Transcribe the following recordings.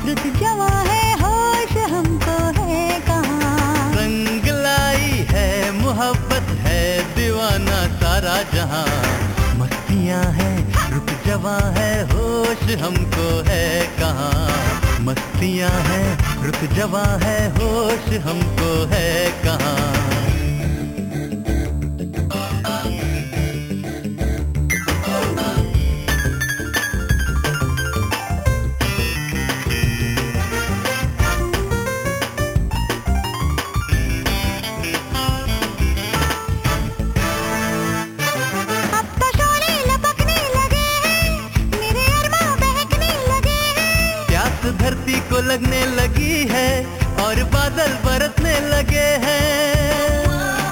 रुत जवा है होश हमको है कहाँ। रंग लाई है मोहब्बत है दीवाना सारा जहां। मस्तियां हैं रुत जवा है होश हमको है कहाँ। मस्तियां हैं रुत जवा है होश हमको है कहाँ। धरती को लगने लगी है और बादल बरसने लगे हैं।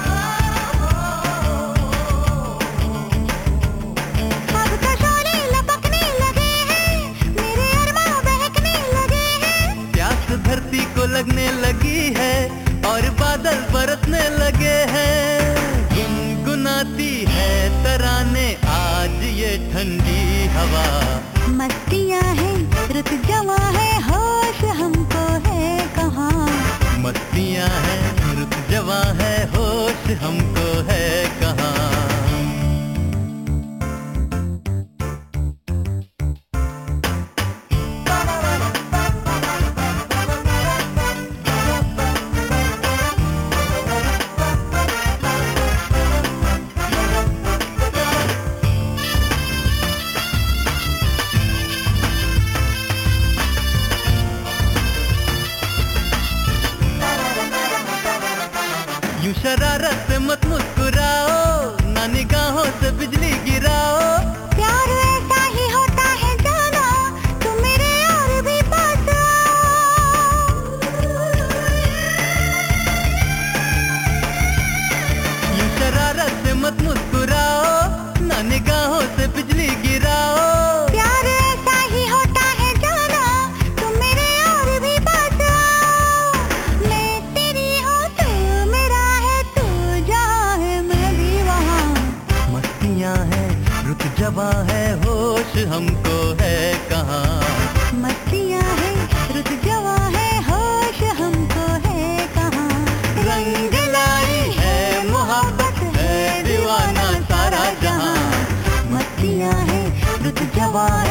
अब तो शोले लपकने लगे हैं, मेरे अरमां बहकने लगे हैं। प्यास धरती को लगने लगी है और बादल बरसने लगे हैं। गुनगुनाती है तराने आज ये ठंडी हवा। मस्तियां हैं रुत जवा है होश हमको है कहाँ। मस्तियां हैं रुत जवा है होश हमको है कहाँ। यूं शरारत से मत मुस्कुराओ, ना निगाहों से बिजली गिराओ। प्यार ऐसा ही होता है जाना, तुम मेरे और भी पास आओ। यूं शरारत से मत मुस्कुराओ, ना निगाहों से बिजली गिराओ। प्यार ऐसा ही होता है जाना, तुम मेरे और भी पास आओ। मैं तेरी हूँ तू मेरा है, तू जहाँ है मैं भी वहाँ। मस्तियां हैं रुत जवा है होश हमको है कहाँ। मस्तियां हैं रुत जवा है होश हमको है कहाँ। रंग लाई है मोहब्बत है दीवाना सारा जहां। मस्तियां हैं रुत जवा